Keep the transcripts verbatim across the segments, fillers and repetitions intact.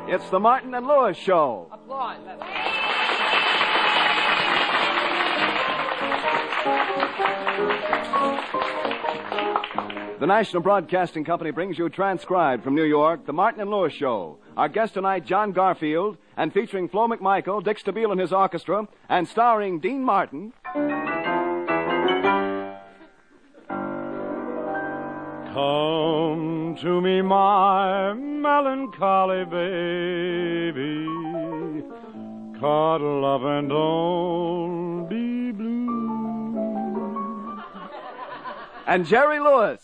It's the Martin and Lewis Show. Applause. The National Broadcasting Company brings you transcribed from New York, the Martin and Lewis Show. Our guest tonight, John Garfield, and featuring Flo McMichael, Dick Stabile and his orchestra, and starring Dean Martin. Come to me, my melancholy baby. Cuddle up and don't be blue. And Jerry Lewis.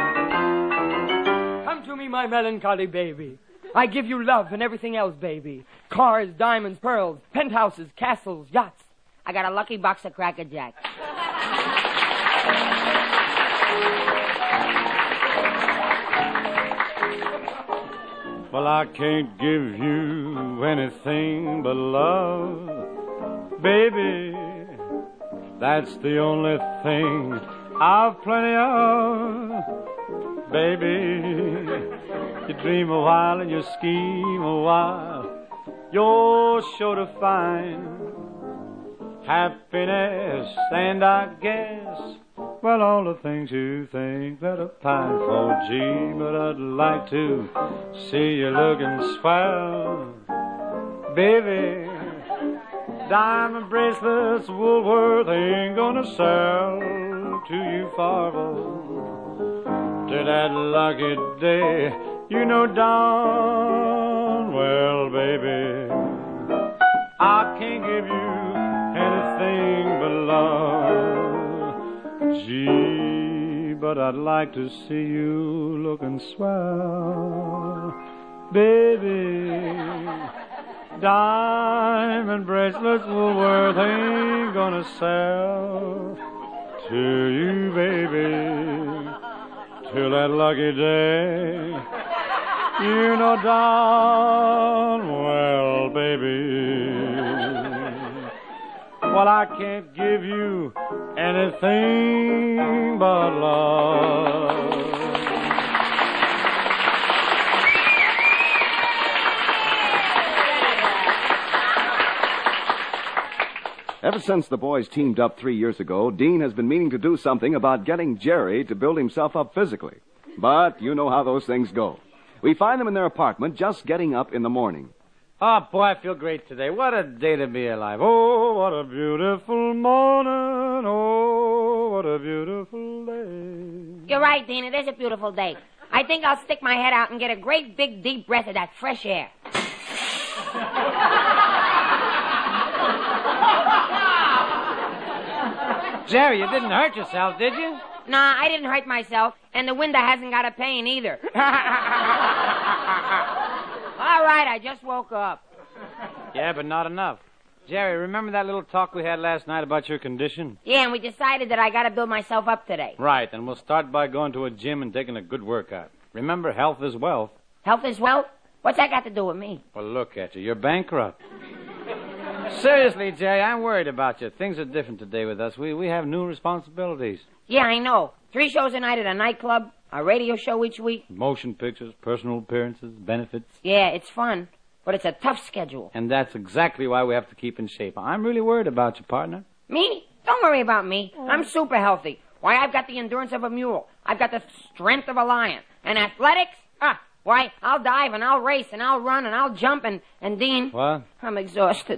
Come to me, my melancholy baby. I give you love and everything else, baby. Cars, diamonds, pearls, penthouses, castles, yachts. I got a lucky box of Cracker Jacks. Well, I can't give you anything but love, baby. That's the only thing I've plenty of, baby. You dream a while and you scheme a while. You're sure to find happiness, and I guess, well, all the things you think that are pine for, gee, but I'd like to see you looking swell, baby. Diamond bracelets Woolworth ain't gonna sell to you far to that lucky day. You know darn well, baby, I can't give you anything but love. Gee, but I'd like to see you looking swell, baby. Diamond bracelets Woolworth ain't gonna sell to you, baby, till that lucky day. You know darn well, baby, well, I can't give you anything but love. Ever since the boys teamed up three years ago, Dean has been meaning to do something about getting Jerry to build himself up physically. But you know how those things go. We find them in their apartment just getting up in the morning. Oh, boy, I feel great today. What a day to be alive. Oh, what a beautiful morning. Oh, what a beautiful day. You're right, Dean. It is a beautiful day. I think I'll stick my head out and get a great big deep breath of that fresh air. Jerry, you didn't hurt yourself, did you? Nah, I didn't hurt myself, and the window hasn't got a pane either. All right, I just woke up. Yeah, but not enough. Jerry, remember that little talk we had last night about your condition? Yeah, and we decided that I got to build myself up today. Right, and we'll start by going to a gym and taking a good workout. Remember, health is wealth. Health is wealth? What's that got to do with me? Well, look at you. You're bankrupt. Seriously, Jerry, I'm worried about you. Things are different today with us. We we have new responsibilities. Yeah, I know. Three shows a night at a nightclub, a radio show each week. Motion pictures, personal appearances, benefits. Yeah, it's fun, but it's a tough schedule. And that's exactly why we have to keep in shape. I'm really worried about you, partner. Me? Don't worry about me. I'm super healthy. Why, I've got the endurance of a mule. I've got the strength of a lion. And athletics? Ah, why, I'll dive and I'll race and I'll run and I'll jump and, and Dean... What? I'm exhausted.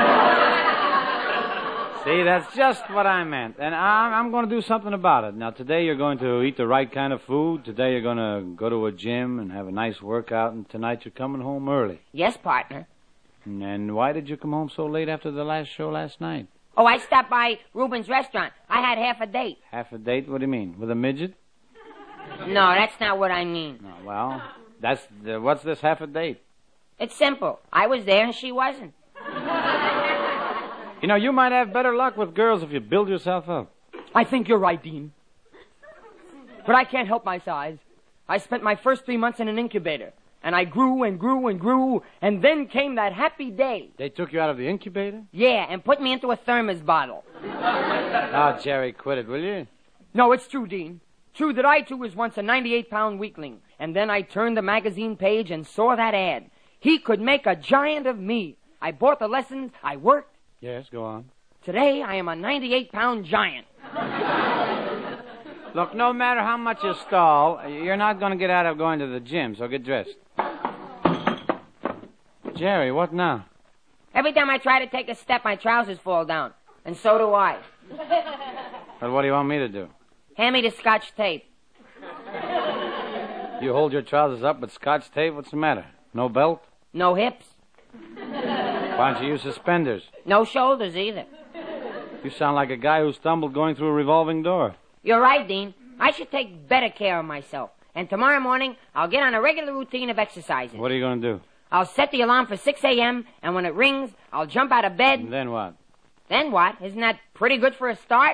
See, that's just what I meant. And I'm, I'm going to do something about it. Now, today you're going to eat the right kind of food. Today you're going to go to a gym and have a nice workout. And tonight you're coming home early. Yes, partner. And why did you come home so late after the last show last night? Oh, I stopped by Reuben's restaurant. I had half a date. Half a date? What do you mean? With a midget? No, that's not what I mean. No, well, that's the, what's this half a date? It's simple. I was there and she wasn't. You know, you might have better luck with girls if you build yourself up. I think you're right, Dean. But I can't help my size. I spent my first three months in an incubator, and I grew and grew and grew, and then came that happy day. They took you out of the incubator? Yeah, and put me into a thermos bottle. Oh, Jerry, quit it, will you? No, it's true, Dean. True that I, too, was once a ninety-eight pound weakling. And then I turned the magazine page and saw that ad. he could make a giant of me. I bought the lessons, I worked. Yes, go on. Today, I am a ninety-eight pound giant. Look, no matter how much you stall, you're not going to get out of going to the gym, so get dressed. Jerry, what now? Every time I try to take a step, my trousers fall down. And so do I. Well, what do you want me to do? Hand me the Scotch tape. You hold your trousers up with Scotch tape? What's the matter? No belt? No hips. Why don't you use suspenders? No shoulders either. You sound like a guy who stumbled going through a revolving door. You're right, Dean. I should take better care of myself. And tomorrow morning, I'll get on a regular routine of exercising. What are you going to do? I'll set the alarm for six a.m., and when it rings, I'll jump out of bed. And then what? Then what? Isn't that pretty good for a start?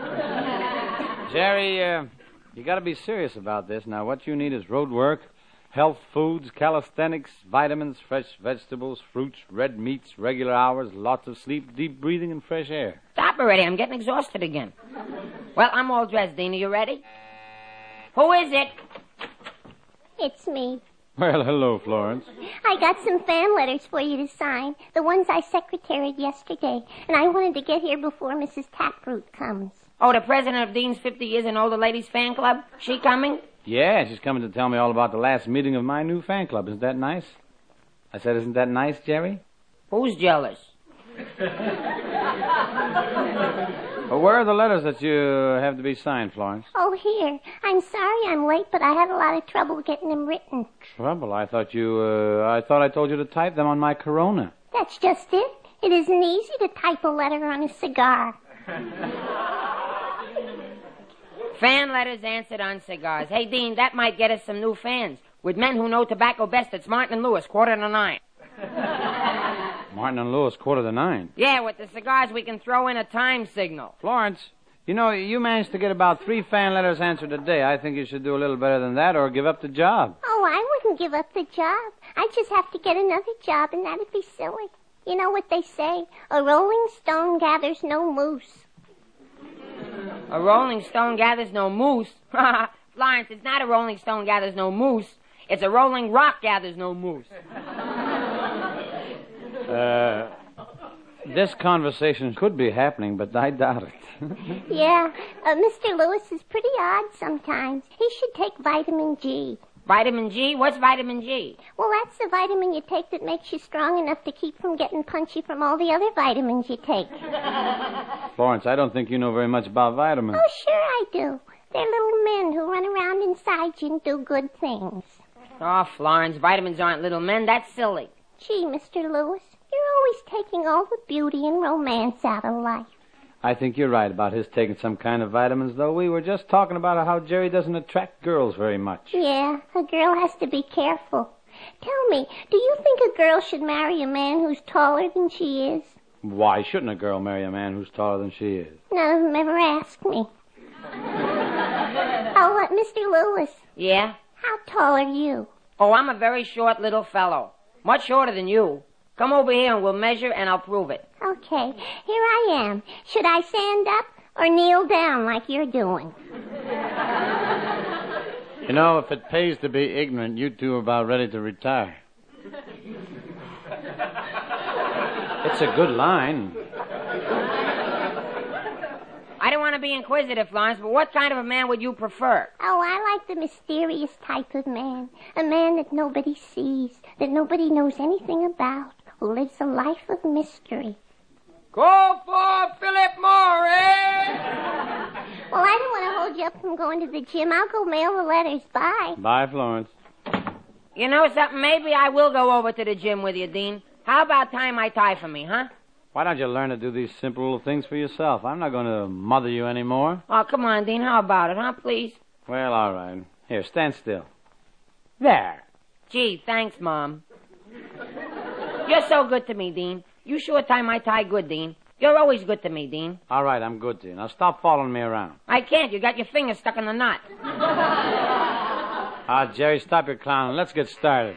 Jerry, uh, you got to be serious about this. Now, what you need is road work, health foods, calisthenics, vitamins, fresh vegetables, fruits, red meats, regular hours, lots of sleep, deep breathing, and fresh air. Stop already. I'm getting exhausted again. Well, I'm all dressed, Dean. Are you ready? Who is it? It's me. Well, hello, Florence. I got some fan letters for you to sign, the ones I secretaried yesterday, and I wanted to get here before Missus Taproot comes. Oh, the president of Dean's fifty years and older ladies fan club? She coming? Yeah, she's coming to tell me all about the last meeting of my new fan club. Isn't that nice? I said, isn't that nice, Jerry? Who's jealous? Well, where are the letters that you have to be signed, Florence? Oh, here. I'm sorry I'm late, but I had a lot of trouble getting them written. Trouble? I thought you, uh, I thought I told you to type them on my Corona. That's just it. It isn't easy to type a letter on a cigar. Fan letters answered on cigars. Hey, Dean, that might get us some new fans. With men who know tobacco best, it's Martin and Lewis, quarter to nine. Martin and Lewis, quarter to nine. Yeah, with the cigars, we can throw in a time signal. Florence, you know, you managed to get about three fan letters answered a day. I think you should do a little better than that or give up the job. Oh, I wouldn't give up the job. I'd just have to get another job, and that'd be silly. You know what they say? A rolling stone gathers no moose. A rolling stone gathers no moose? Florence, it's not a rolling stone gathers no moose. It's a rolling rock gathers no moose. Uh, this conversation could be happening, but I doubt it. Yeah, uh, Mister Lewis is pretty odd sometimes. He should take vitamin G. Vitamin G? What's vitamin G? Well, that's the vitamin you take that makes you strong enough to keep from getting punchy from all the other vitamins you take. Florence, I don't think you know very much about vitamins. Oh, sure I do. They're little men who run around inside you and do good things. Oh, Florence, vitamins aren't little men. That's silly. Gee, Mister Lewis, you're always taking all the beauty and romance out of life. I think you're right about his taking some kind of vitamins, though. We were just talking about how Jerry doesn't attract girls very much. Yeah, a girl has to be careful. Tell me, do you think a girl should marry a man who's taller than she is? Why shouldn't a girl marry a man who's taller than she is? None of them ever asked me. Oh, what, Mister Lewis? Yeah? How tall are you? Oh, I'm a very short little fellow. Much shorter than you. Come over here and we'll measure and I'll prove it. Okay, here I am. Should I stand up or kneel down like you're doing? You know, if it pays to be ignorant, you two are about ready to retire. It's a good line. I don't want to be inquisitive, Florence, but what kind of a man would you prefer? Oh, I like the mysterious type of man. A man that nobody sees, that nobody knows anything about, who lives a life of mystery. Go for Philip Morris! Well, I don't want to hold you up from going to the gym. I'll go mail the letters. Bye. Bye, Florence. You know something? Maybe I will go over to the gym with you, Dean. How about tying my tie for me, huh? Why don't you learn to do these simple little things for yourself? I'm not going to mother you anymore. Oh, come on, Dean. How about it, huh, please? Well, all right. Here, stand still. There. Gee, thanks, Mom. You're so good to me, Dean. You sure tie my tie good, Dean. You're always good to me, Dean. All right, I'm good to you. Now stop following me around. I can't. You got your finger stuck in the knot. Ah, Jerry, stop your clowning. Let's get started.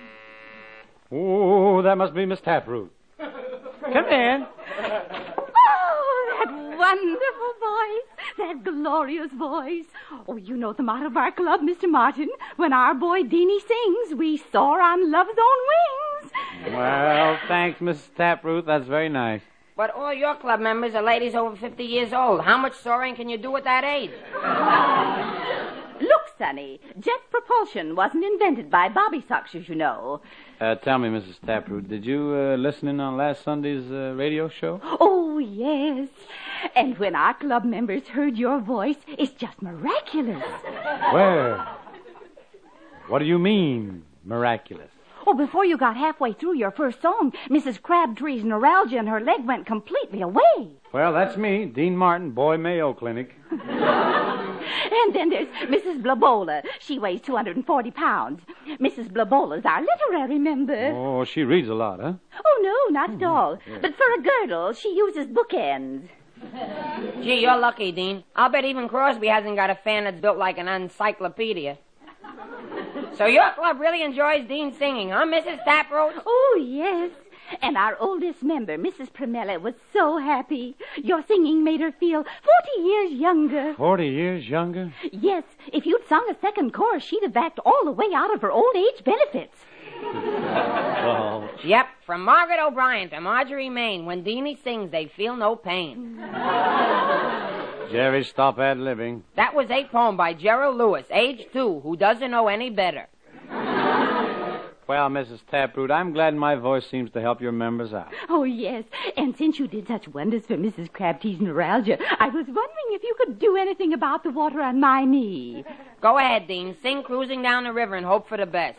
Ooh, that must be Miss Taproot. Come in. Oh, that wonderful voice. That glorious voice. Oh, you know the motto of our club, Mister Martin. When our boy Deanie sings, we soar on love's own wings. Well, thanks, Missus Taproot. That's very nice. But all your club members are ladies over fifty years old. How much soaring can you do at that age? Look, Sonny, jet propulsion wasn't invented by Bobby Soxers, you know. Uh, tell me, Missus Taproot, did you uh, listen in on last Sunday's uh, radio show? Oh, yes. And when our club members heard your voice, it's just miraculous. Where? What do you mean, miraculous? Oh, before you got halfway through your first song, Missus Crabtree's neuralgia in her leg went completely away. Well, that's me, Dean Martin, Boy Mayo Clinic. And then there's Missus Blabola. She weighs two hundred forty pounds. Missus Blabola's our literary member. Oh, she reads a lot, huh? Oh, no, not at all. Yeah. But for a girdle, she uses bookends. Gee, you're lucky, Dean. I'll bet even Crosby hasn't got a fan that's built like an encyclopedia. So your club really enjoys Dean singing, huh, Missus Taproot? Oh, yes. And our oldest member, Missus Primella, was so happy. Your singing made her feel forty years younger. Forty years younger? Yes. If you'd sung a second chorus, she'd have backed all the way out of her old age benefits. Oh. Yep, from Margaret O'Brien to Marjorie Main, when Deanie sings, they feel no pain. Jerry, stop ad-libbing. That was a poem by Gerald Lewis, age two, who doesn't know any better. Well, Missus Taproot, I'm glad my voice seems to help your members out. Oh, yes. And since you did such wonders for Missus Crabtree's neuralgia, I was wondering if you could do anything about the water on my knee. Go ahead, Dean. Sing Cruising Down the River and hope for the best.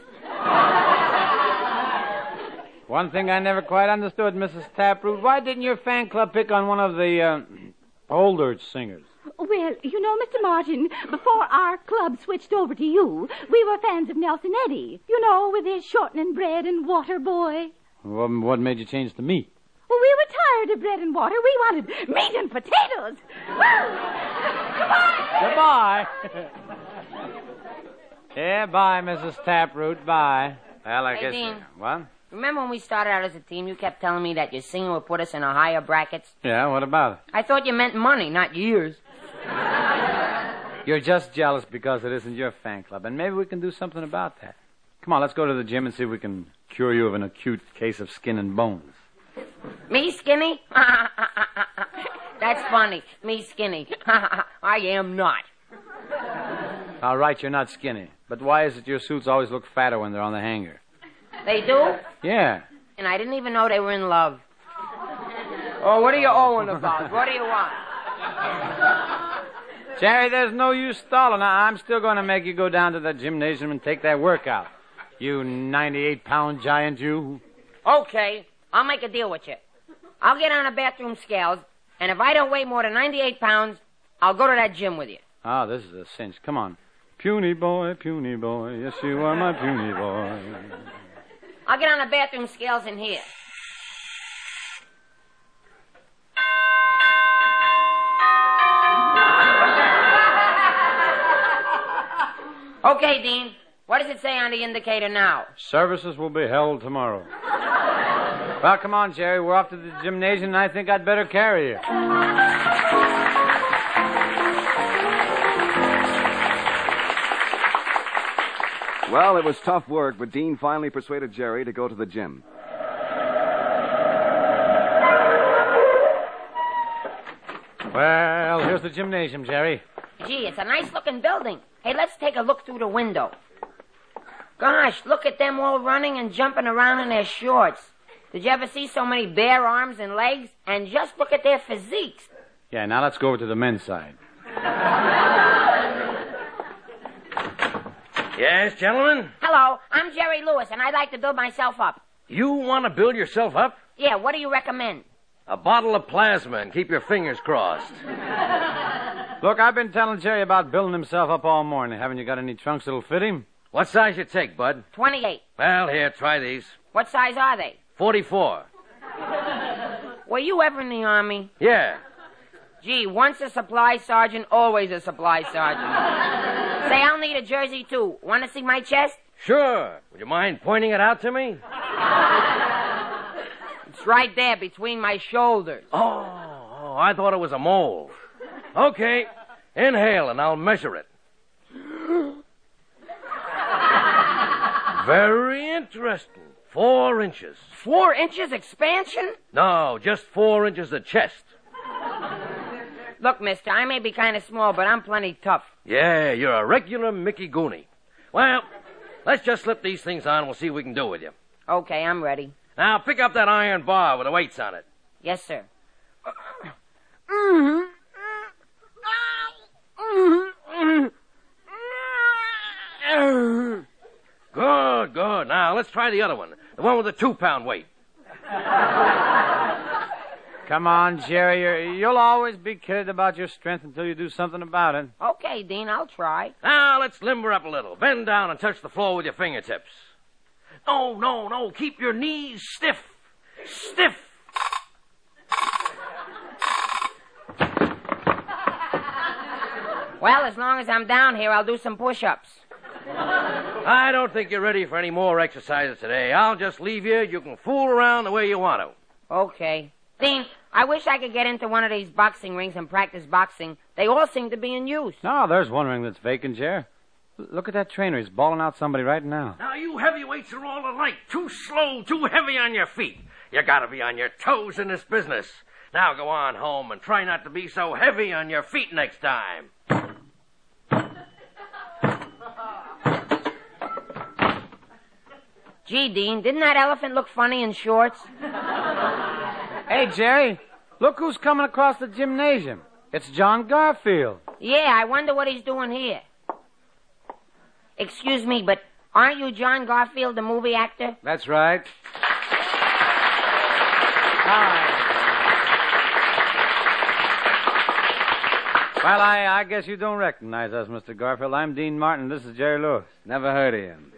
One thing I never quite understood, Missus Taproot, why didn't your fan club pick on one of the uh, older singers? Well, you know, Mister Martin, before our club switched over to you, we were fans of Nelson Eddy. You know, with his shortening bread and water boy. What, what made you change to meat? Well, we were tired of bread and water. We wanted meat and potatoes. Well, goodbye. Goodbye. Yeah, bye, Missus Taproot. Bye. Well, I hey, guess... Dean. What? Remember when we started out as a team, you kept telling me that your singing would put us in a higher brackets? Yeah, what about it? I thought you meant money, not years. You're just jealous because it isn't your fan club, and maybe we can do something about that. Come on, let's go to the gym and see if we can cure you of an acute case of skin and bones. Me skinny? That's funny. Me skinny. I am not. All right, you're not skinny. But why is it your suits always look fatter when they're on the hanger? They do? Yeah. And I didn't even know they were in love. Oh, what are you owing about? What do you want? Jerry, there's no use stalling. I'm still going to make you go down to the gymnasium and take that workout. You ninety-eight pound giant, you. Okay, I'll make a deal with you. I'll get on the bathroom scales, and if I don't weigh more than ninety-eight pounds, I'll go to that gym with you. Ah, this is a cinch. Come on. Puny boy, puny boy, yes, you are my puny boy. I'll get on the bathroom scales in here. Okay, Dean. What does it say on the indicator now? Services will be held tomorrow. Well, come on, Jerry. We're off to the gymnasium, and I think I'd better carry you. Well, it was tough work, but Dean finally persuaded Jerry to go to the gym. Well, here's the gymnasium, Jerry. Gee, it's a nice-looking building. Hey, let's take a look through the window. Gosh, look at them all running and jumping around in their shorts. Did you ever see so many bare arms and legs? And just look at their physiques. Yeah, now let's go over to the men's side. Yes, gentlemen? Hello, I'm Jerry Lewis, and I'd like to build myself up. You want to build yourself up? Yeah, what do you recommend? A bottle of plasma and keep your fingers crossed. Look, I've been telling Jerry about building himself up all morning. Haven't you got any trunks that'll fit him? What size you take, bud? twenty-eight. Well, here, try these. What size are they? forty-four. Were you ever in the Army? Yeah. Gee, once a supply sergeant, always a supply sergeant. Say, I'll need a jersey, too. Want to see my chest? Sure. Would you mind pointing it out to me? It's right there between my shoulders. Oh, oh, I thought it was a mole. Okay, inhale and I'll measure it. Very interesting. Four inches. Four inches expansion? No, just four inches of chest. Look, mister, I may be kind of small, but I'm plenty tough. Yeah, you're a regular Mickey Goonie. Well, let's just slip these things on and we'll see what we can do with you. Okay, I'm ready. Now, pick up that iron bar with the weights on it. Yes, sir. Good, good. Now, let's try the other one. The one with the two-pound weight. Come on, Jerry. You're, you'll always be kidded about your strength until you do something about it. Okay, Dean, I'll try. Now, let's limber up a little. Bend down and touch the floor with your fingertips. No, no, no. Keep your knees stiff. Stiff. Well, as long as I'm down here, I'll do some push-ups. I don't think you're ready for any more exercises today. I'll just leave you. You can fool around the way you want to. Okay. Dean, I wish I could get into one of these boxing rings and practice boxing. They all seem to be in use. No, there's one ring that's vacant, Jer. L- Look at that trainer. He's balling out somebody right now. Now, you heavyweights are all alike. Too slow, too heavy on your feet. You gotta be on your toes in this business. Now go on home and try not to be so heavy on your feet next time. Gee, Dean, didn't that elephant look funny in shorts? Hey, Jerry, look who's coming across the gymnasium. It's John Garfield. Yeah, I wonder what he's doing here. Excuse me, but aren't you John Garfield, the movie actor? That's right. Hi. Well, I, I guess you don't recognize us, Mister Garfield. I'm Dean Martin. This is Jerry Lewis. Never heard of him.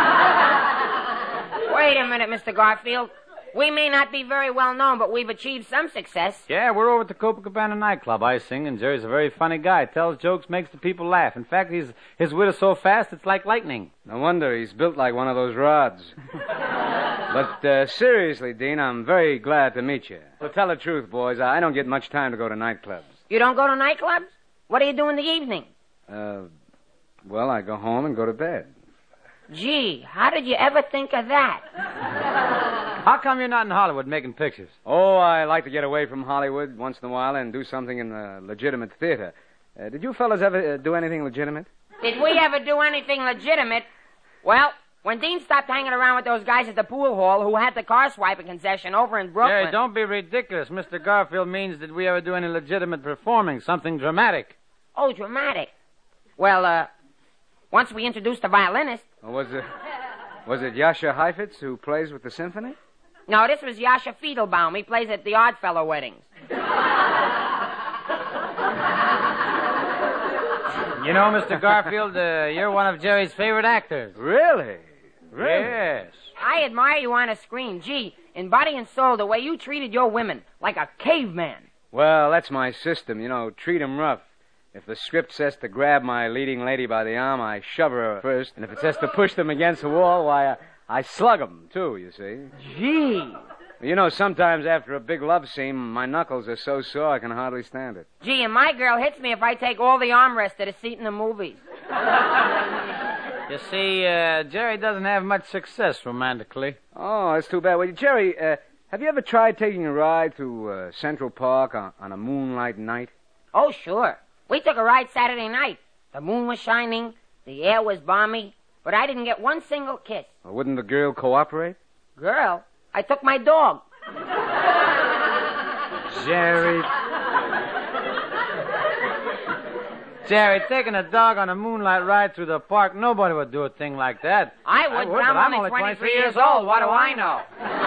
Wait a minute, Mister Garfield. We may not be very well known, but we've achieved some success. Yeah, we're over at the Copacabana nightclub. I sing, and Jerry's a very funny guy. Tells jokes, makes the people laugh. In fact, he's, his wit is so fast, it's like lightning. No wonder he's built like one of those rods. But uh, seriously, Dean, I'm very glad to meet you. To tell the truth, boys, I don't get much time to go to nightclubs. You don't go to nightclubs? What do you do in the evening? Uh, well, I go home and go to bed. Gee, how did you ever think of that? How come you're not in Hollywood making pictures? Oh, I like to get away from Hollywood once in a while and do something in the legitimate theater. Uh, did you fellas ever uh, do anything legitimate? Did we ever do anything legitimate? Well, when Dean stopped hanging around with those guys at the pool hall who had the car swiping concession over in Brooklyn... Jerry, don't be ridiculous. Mister Garfield means did we ever do any legitimate performing, something dramatic. Oh, dramatic. Well, uh, once we introduced the violinist... Or was it, was it Yasha Heifetz who plays with the symphony? No, this was Yasha Fiedelbaum. He plays at the Oddfellow weddings. You know, Mister Garfield, uh, you're one of Jerry's favorite actors. Really? Really? Yes. I admire you on a screen. Gee, in body and soul, the way you treated your women, like a caveman. Well, that's my system, you know, treat 'em rough. If the script says to grab my leading lady by the arm, I shove her first. And if it says to push them against the wall, why, I, I slug 'em, too, you see. Gee. You know, sometimes after a big love scene, my knuckles are so sore I can hardly stand it. Gee, and my girl hits me if I take all the armrests to the seat in the movies. You see, uh, Jerry doesn't have much success romantically. Oh, that's too bad. Well, Jerry, uh, have you ever tried taking a ride through uh, Central Park on, on a moonlight night? Oh, sure. We took a ride Saturday night. The moon was shining, the air was balmy, but I didn't get one single kiss. Well, wouldn't the girl cooperate? Girl? I took my dog. Jerry. Jerry, taking a dog on a moonlight ride through the park, nobody would do a thing like that. I would, I would but I'm, but I'm only only twenty-three years old. What do I know?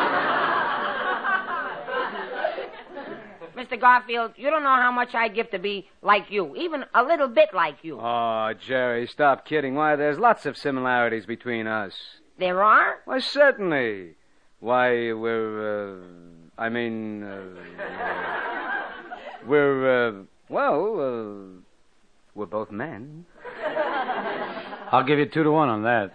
Mister Garfield, you don't know how much I'd give to be like you, even a little bit like you. Oh, Jerry, stop kidding. Why, there's lots of similarities between us. There are? Why, certainly. Why, we're, uh, I mean, uh, we're, uh, well, uh, we're both men. I'll give you two to one on that.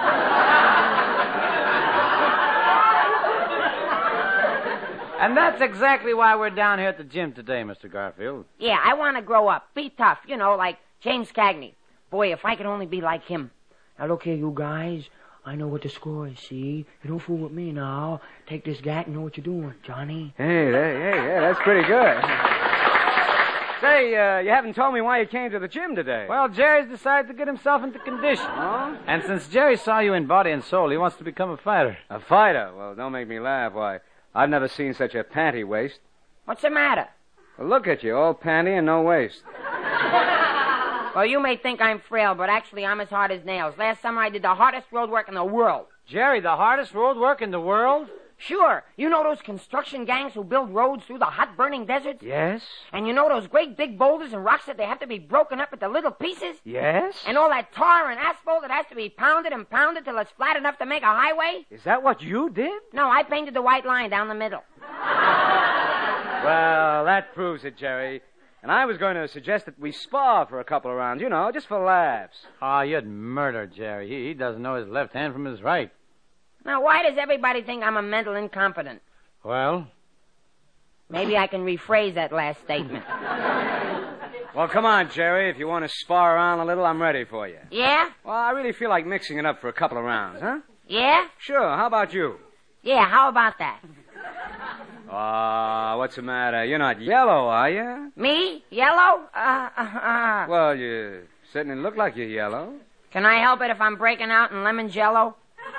And that's exactly why we're down here at the gym today, Mister Garfield. Yeah, I want to grow up, be tough, you know, like James Cagney. Boy, if I could only be like him. Now, look here, you guys. I know what the score is, see? You don't fool with me now. Take this gat and know what you're doing, Johnny. Hey, hey, hey, hey, that's pretty good. Say, uh, you haven't told me why you came to the gym today. Well, Jerry's decided to get himself into condition. Oh? And since Jerry saw you in body and soul, he wants to become a fighter. A fighter? Well, don't make me laugh. Why, I've never seen such a panty waist. What's the matter? Well, look at you, all panty and no waist. Well, you may think I'm frail, but actually I'm as hard as nails. Last summer I did the hardest road work in the world. Jerry, the hardest road work in the world? Sure. You know those construction gangs who build roads through the hot burning deserts? Yes? And you know those great big boulders and rocks that they have to be broken up into little pieces? Yes? And all that tar and asphalt that has to be pounded and pounded till it's flat enough to make a highway? Is that what you did? No, I painted the white line down the middle. Well, that proves it, Jerry. And I was going to suggest that we spar for a couple of rounds, you know, just for laughs. Oh, you'd murder Jerry. He, he doesn't know his left hand from his right. Now, why does everybody think I'm a mental incompetent? Well? Maybe I can rephrase that last statement. Well, come on, Jerry. If you want to spar around a little, I'm ready for you. Yeah? Well, I really feel like mixing it up for a couple of rounds, huh? Yeah? Sure. How about you? Yeah, how about that? Ah, uh, what's the matter? You're not yellow, are you? Me? Yellow? Uh, uh, uh. Well, you certainly look like you're yellow. Can I help it if I'm breaking out in lemon jello?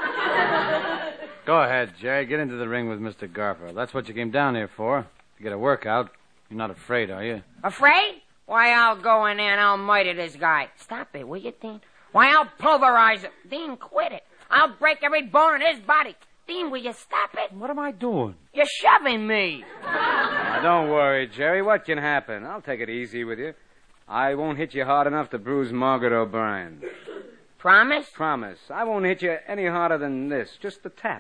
Go ahead, Jerry. Get into the ring with Mister Garfield. That's what you came down here for. To get a workout. You're not afraid, are you? Afraid? Why, I'll go in there and I'll murder this guy. Stop it, will you, Dean? Why, I'll pulverize him. Dean, quit it. I'll break every bone in his body. Dean, will you stop it? What am I doing? You're shoving me. Now, don't worry, Jerry. What can happen? I'll take it easy with you. I won't hit you hard enough to bruise Margaret O'Brien. Promise? Promise. I won't hit you any harder than this. Just a tap.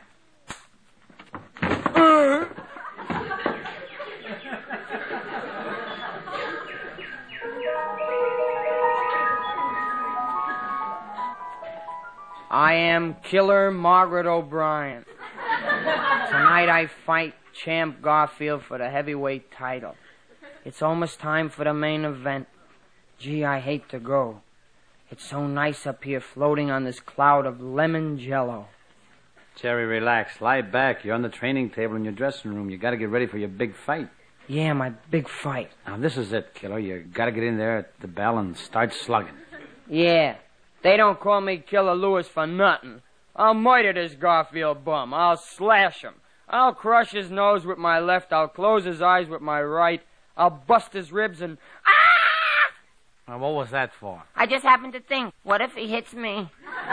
I am Killer Margaret O'Brien. Tonight I fight Champ Garfield for the heavyweight title. It's almost time for the main event. Gee, I hate to go. It's so nice up here floating on this cloud of lemon jello. Jerry, relax. Lie back. You're on the training table in your dressing room. You gotta get ready for your big fight. Yeah, my big fight. Now, this is it, Killer. You gotta get in there at the bell and start slugging. Yeah. They don't call me Killer Lewis for nothing. I'll murder this Garfield bum. I'll slash him. I'll crush his nose with my left. I'll close his eyes with my right. I'll bust his ribs and... Ah! Now, what was that for? I just happened to think, what if he hits me?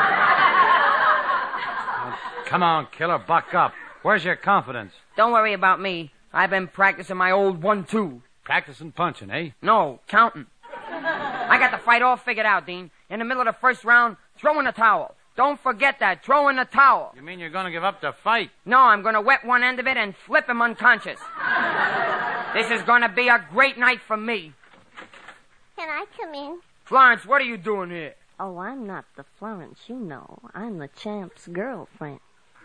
Oh, come on, Killer. Buck up. Where's your confidence? Don't worry about me. I've been practicing my old one-two. Practicing punching, eh? No, counting. I got the fight all figured out, Dean. In the middle of the first round, throw in the towel. Don't forget that. Throw in the towel. You mean you're going to give up the fight? No, I'm going to wet one end of it and flip him unconscious. This is going to be a great night for me. Can I come in? Florence, what are you doing here? Oh, I'm not the Florence you know. I'm the champ's girlfriend.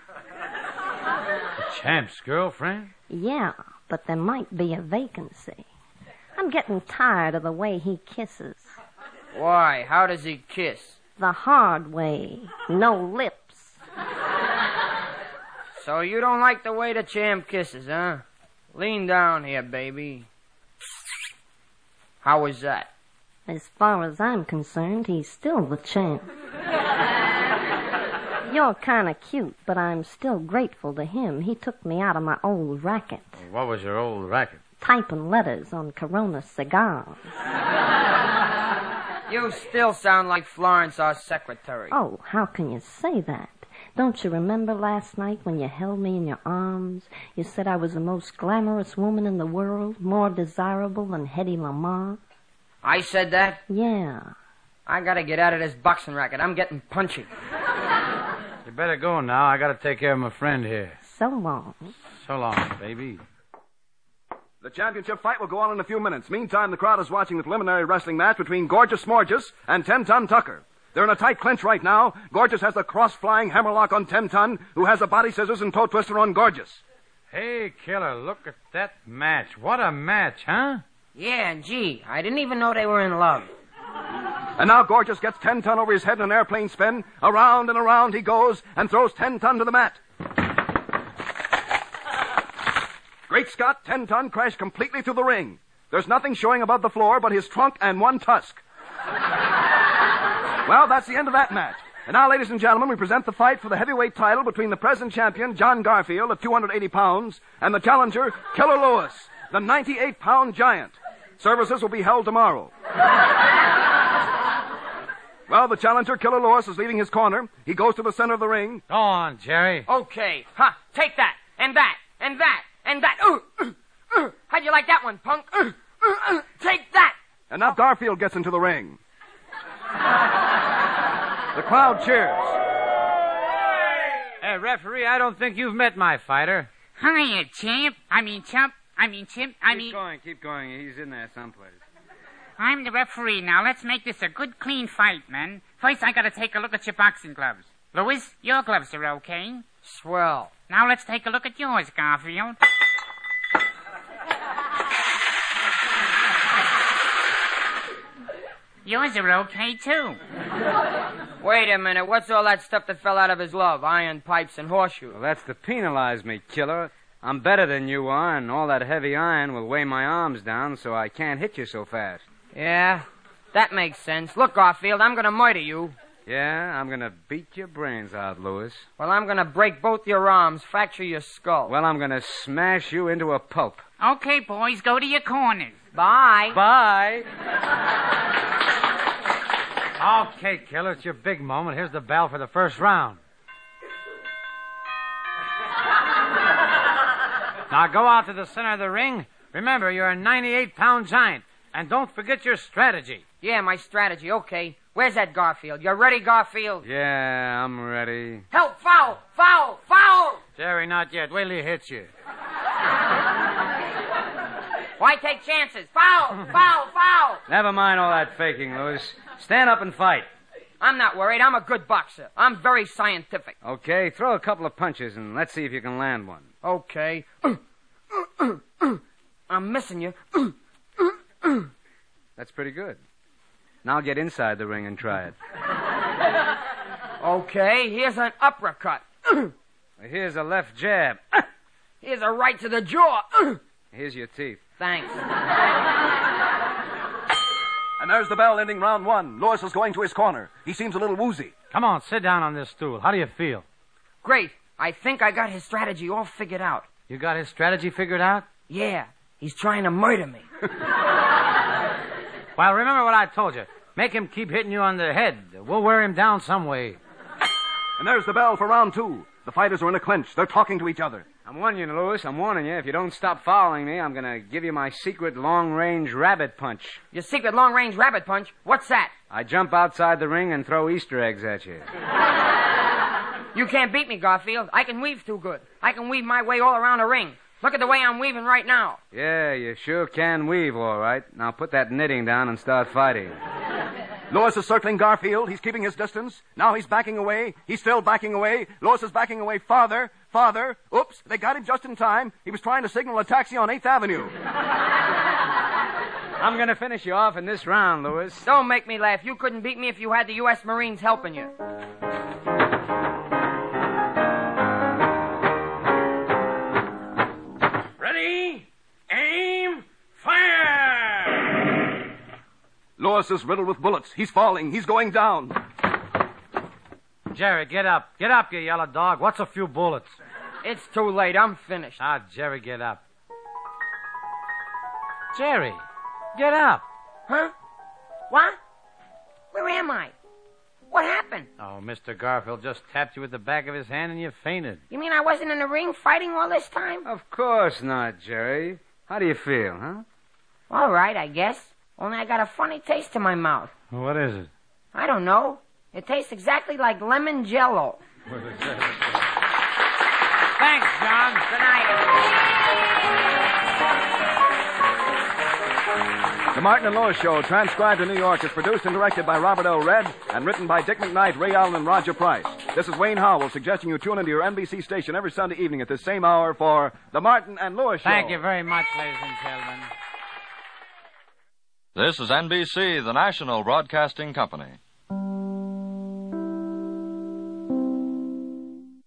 The champ's girlfriend? Yeah, but there might be a vacancy. I'm getting tired of the way he kisses. Why? How does he kiss? The hard way. No lips. So you don't like the way the champ kisses, huh? Lean down here, baby. How was that? As far as I'm concerned, he's still the champ. You're kind of cute, but I'm still grateful to him. He took me out of my old racket. What was your old racket? Typing letters on Corona cigars. You still sound like Florence, our secretary. Oh, how can you say that? Don't you remember last night when you held me in your arms? You said I was the most glamorous woman in the world, more desirable than Hedy Lamarr. I said that? Yeah. I gotta get out of this boxing racket. I'm getting punchy. You better go now. I gotta take care of my friend here. So long. So long, baby. The championship fight will go on in a few minutes. Meantime, the crowd is watching the preliminary wrestling match between Gorgeous Smorgeous and Ten-Ton Tucker. They're in a tight clinch right now. Gorgeous has the cross-flying hammerlock on Ten-Ton, who has the body scissors and toe twister on Gorgeous. Hey, Killer, look at that match. What a match, huh? Yeah, gee, I didn't even know they were in love. And now Gorgeous gets ten ton over his head in an airplane spin. Around and around he goes and throws ten ton to the mat. Great Scott, ten ton crashed completely through the ring. There's nothing showing above the floor but his trunk and one tusk. Well, that's the end of that match. And now, ladies and gentlemen, we present the fight for the heavyweight title between the present champion, John Garfield, of two hundred eighty pounds, and the challenger, Killer Lewis, the ninety-eight pound giant. Services will be held tomorrow. Well, the challenger, Killer Lewis, is leaving his corner. He goes to the center of the ring. Go on, Jerry. Okay. Ha! Take that, and that, and that, and that. Ooh, ooh, ooh. How'd you like that one, punk? Ooh, ooh, ooh. Take that! And now Garfield gets into the ring. The crowd cheers. Hey, referee, I don't think you've met my fighter. Hiya, champ. I mean, chump. I mean, chimp. I keep mean... Keep going, keep going. He's in there someplace. I'm the referee now. Let's make this a good, clean fight, man. First, I gotta take a look at your boxing gloves. Louis, your gloves are okay. Swell. Now let's take a look at yours, Garfield. Yours are okay, too. Wait a minute. What's all that stuff that fell out of his glove? Iron pipes and horseshoes. Well, that's to penalize me, killer. I'm better than you are, and all that heavy iron will weigh my arms down so I can't hit you so fast. Yeah, that makes sense. Look, Garfield, I'm going to murder you. Yeah, I'm going to beat your brains out, Louis. Well, I'm going to break both your arms, fracture your skull. Well, I'm going to smash you into a pulp. Okay, boys, go to your corners. Bye. Bye. Okay, killer, it's your big moment. Here's the bell for the first round. Now go out to the center of the ring. Remember, you're a ninety-eight pound giant. And don't forget your strategy. Yeah, my strategy. Okay. Where's that Garfield? You ready, Garfield? Yeah, I'm ready. Help! Foul! Foul! Foul! Jerry, not yet. Wait till he hits you. Why take chances? Foul! Foul! Foul! Never mind all that faking, Louis. Stand up and fight. I'm not worried. I'm a good boxer. I'm very scientific. Okay, throw a couple of punches and let's see if you can land one. Okay. I'm missing you. That's pretty good. Now get inside the ring and try it. Okay, here's an uppercut. Here's a left jab. Here's a right to the jaw. Here's your teeth. Thanks. And there's the bell ending round one. Lewis is going to his corner. He seems a little woozy. Come on, sit down on this stool. How do you feel? Great. I think I got his strategy all figured out. You got his strategy figured out? Yeah. He's trying to murder me. Well, remember what I told you. Make him keep hitting you on the head. We'll wear him down some way. And there's the bell for round two. The fighters are in a clinch. They're talking to each other. I'm warning you, Louis. I'm warning you. If you don't stop following me, I'm going to give you my secret long-range rabbit punch. Your secret long-range rabbit punch? What's that? I jump outside the ring and throw Easter eggs at you. You can't beat me, Garfield. I can weave too good. I can weave my way all around a ring. Look at the way I'm weaving right now. Yeah, you sure can weave, all right. Now put that knitting down and start fighting. Lewis is circling Garfield. He's keeping his distance. Now he's backing away. He's still backing away. Lewis is backing away farther, farther. Oops, they got him just in time. He was trying to signal a taxi on eighth Avenue. I'm going to finish you off in this round, Louis. Don't make me laugh. You couldn't beat me if you had the U S Marines helping you. Ready? Aim! Fire! Lewis is riddled with bullets. He's falling. He's going down. Jerry, get up. Get up, you yellow dog. What's a few bullets? It's too late. I'm finished. Ah, Jerry, get up. Jerry, get up. Huh? What? Where am I? What happened? Oh, Mister Garfield just tapped you with the back of his hand and you fainted. You mean I wasn't in the ring fighting all this time? Of course not, Jerry. How do you feel, huh? All right, I guess. Only I got a funny taste in my mouth. What is it? I don't know. It tastes exactly like lemon jello. What is that? Thanks, John. Good night. The Martin and Lewis Show, transcribed in New York, is produced and directed by Robert L. Red and written by Dick McKnight, Ray Allen, and Roger Price. This is Wayne Howell suggesting you tune into your N B C station every Sunday evening at this same hour for The Martin and Lewis Show. Thank you very much, ladies and gentlemen. This is N B C, the national broadcasting company.